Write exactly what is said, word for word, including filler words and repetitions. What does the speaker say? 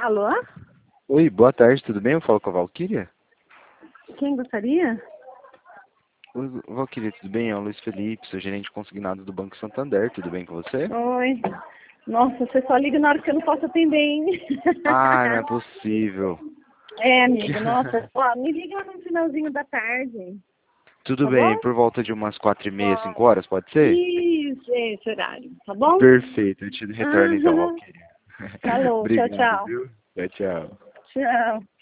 Alô? Oi, boa tarde, tudo bem? Eu falo com a Valquíria? Quem gostaria? Oi, Valquíria, tudo bem? É o Luiz Felipe, sou gerente consignado do Banco Santander, tudo bem com você? Oi. Nossa, você só liga na hora que eu não posso atender, hein? Ah, não é possível. É, amigo, nossa. Ó, me liga no finalzinho da tarde, Tudo tá bom? bem, por volta de umas quatro e meia, cinco horas, pode ser? Isso, esse horário, tá bom? Perfeito, eu te retorno então, Aham. Valquíria. Falou, tchau, Obrigado, tchau. viu? Tchau, tchau. Tchau.